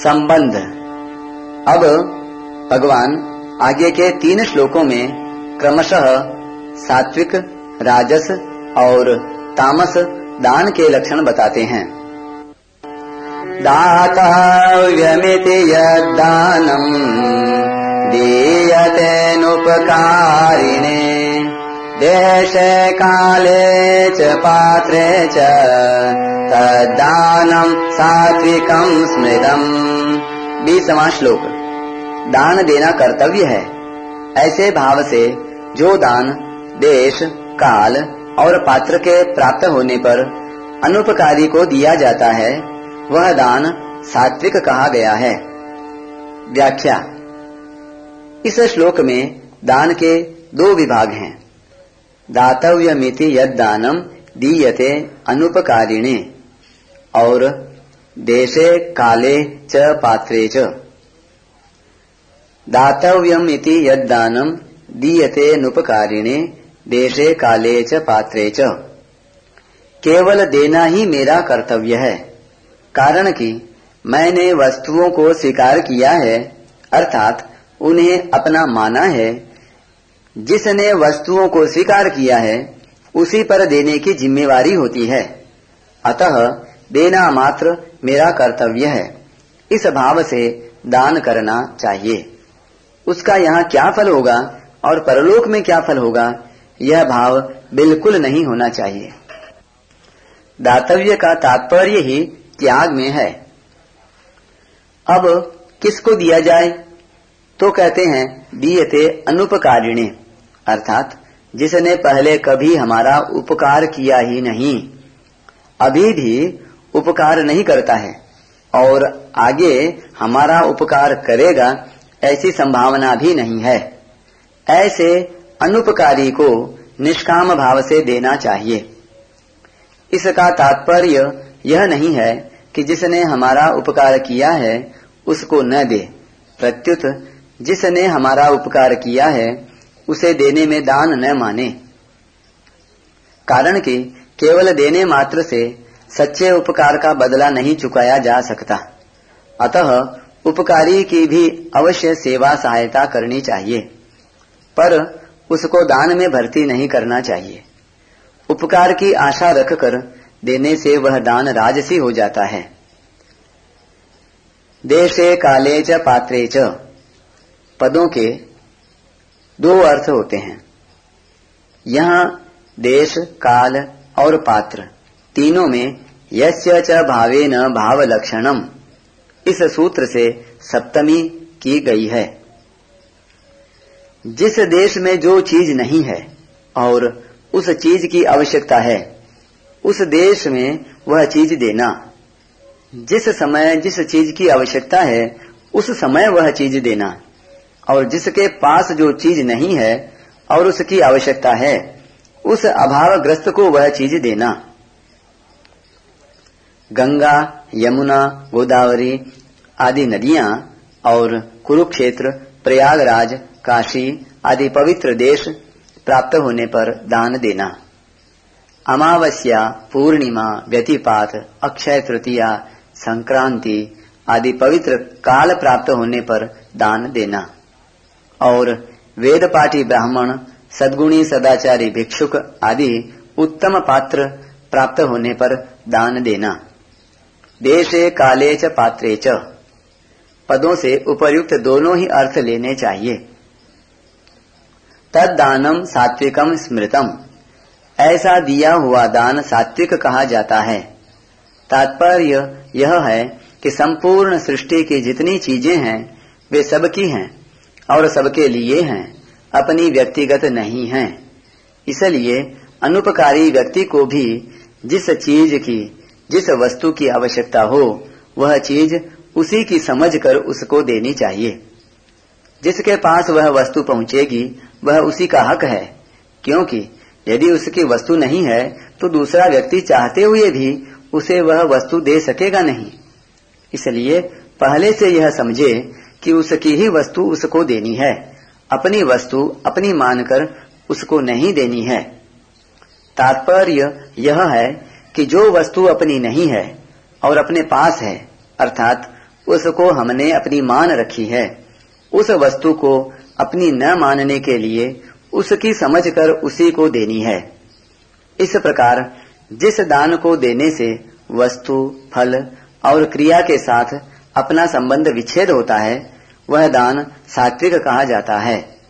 संबंध। अब भगवान आगे के 3 श्लोकों में क्रमशः सात्विक, राजस और तामस दान के लक्षण बताते हैं। दातव्यमिति यद्दानम् दीयतेनुपकारिणे देशे काले च पात्रे च तद्दानम् सात्विकम् स्मृतम्। 20वां श्लोक। दान देना कर्तव्य है। ऐसे भाव से जो दान देश, काल और पात्र के प्राप्त होने पर अनुपकारी को दिया जाता है वह दान सात्विक कहा गया है। व्याख्या। इस श्लोक में दान के 2 विभाग हैं। दातव्यमिति यद्दानम् दीयते अनुपकारिणे और देशे काले च पात्रे च। दातव्यमिति यद्दानम् दीयते अनुपकारिणे देशे काले च पात्रे च। केवल देना ही मेरा कर्तव्य है, कारण कि मैंने वस्तुओं को स्वीकार किया है, अर्थात उन्हें अपना माना है। जिसने वस्तुओं को स्वीकार किया है उसी पर देने की जिम्मेवारी होती है, अतः देना मात्र मेरा कर्तव्य है। इस भाव से दान करना चाहिए। उसका यहाँ क्या फल होगा और परलोक में क्या फल होगा, यह भाव बिल्कुल नहीं होना चाहिए। दातव्य का तात्पर्य ही त्याग में है। अब किसको दिया जाए, तो कहते हैं दीयते अनुपकारिणे, अर्थात जिसने पहले कभी हमारा उपकार किया ही नहीं, अभी भी उपकार नहीं करता है और आगे हमारा उपकार करेगा ऐसी संभावना भी नहीं है। ऐसे अनुपकारी को निष्काम भाव से देना चाहिए। इसका तात्पर्य यह नहीं है कि जिसने हमारा उपकार किया है उसको न दे, प्रत्युत जिसने हमारा उपकार किया है उसे देने में दान न माने। कारण कि केवल देने मात्र से सच्चे उपकार का बदला नहीं चुकाया जा सकता। अतः उपकारी की भी अवश्य सेवा सहायता करनी चाहिए, पर उसको दान में भर्ती नहीं करना चाहिए। उपकार की आशा रखकर देने से वह दान राजसी हो जाता है। देशे काले च पात्रे च पदों के 2 अर्थ होते हैं। यहाँ देश, काल और पात्र तीनों में यस्य च भावेन भाव लक्षणम इस सूत्र से सप्तमी की गई है। जिस देश में जो चीज नहीं है और उस चीज की आवश्यकता है, उस देश में वह चीज देना। जिस समय जिस चीज की आवश्यकता है उस समय वह चीज देना, और जिसके पास जो चीज नहीं है और उसकी आवश्यकता है उस अभावग्रस्त को वह चीज देना। गंगा, यमुना, गोदावरी आदि नदियां और कुरुक्षेत्र, प्रयागराज, काशी आदि पवित्र देश प्राप्त होने पर दान देना। अमावस्या, पूर्णिमा, व्यतिपात, अक्षय तृतीया, संक्रांति आदि पवित्र काल प्राप्त होने पर दान देना। और वेदपाठी ब्राह्मण, सद्गुणी सदाचारी भिक्षुक आदि उत्तम पात्र प्राप्त होने पर दान देना। देशे काले च पात्रे च पदों से उपर्युक्त दोनों ही अर्थ लेने चाहिए। तद्दानम सात्विकम स्मृतम, ऐसा दिया हुआ दान सात्विक कहा जाता है। तात्पर्य यह है कि संपूर्ण सृष्टि की जितनी चीजें हैं वे सबकी हैं और सबके लिए हैं, अपनी व्यक्तिगत नहीं हैं। इसलिए अनुपकारी व्यक्ति को भी जिस चीज की, जिस वस्तु की आवश्यकता हो वह चीज उसी की समझकर उसको देनी चाहिए। जिसके पास वह वस्तु पहुंचेगी वह उसी का हक है, क्योंकि यदि उसकी वस्तु नहीं है तो दूसरा व्यक्ति चाहते हुए भी उसे वह वस्तु दे सकेगा नहीं। इसलिए पहले से यह समझे कि उसकी ही वस्तु उसको देनी है, अपनी वस्तु अपनी मानकर उसको नहीं देनी है। तात्पर्य यह है कि जो वस्तु अपनी नहीं है और अपने पास है, अर्थात उसको हमने अपनी मान रखी है। उस वस्तु को अपनी न मानने के लिए उसकी समझकर उसी को देनी है। इस प्रकार जिस दान को देने से वस्तु, फल और क्रिया के साथ अपना संबंध विच्छेद होता है, वह दान सात्विक कहा जाता है।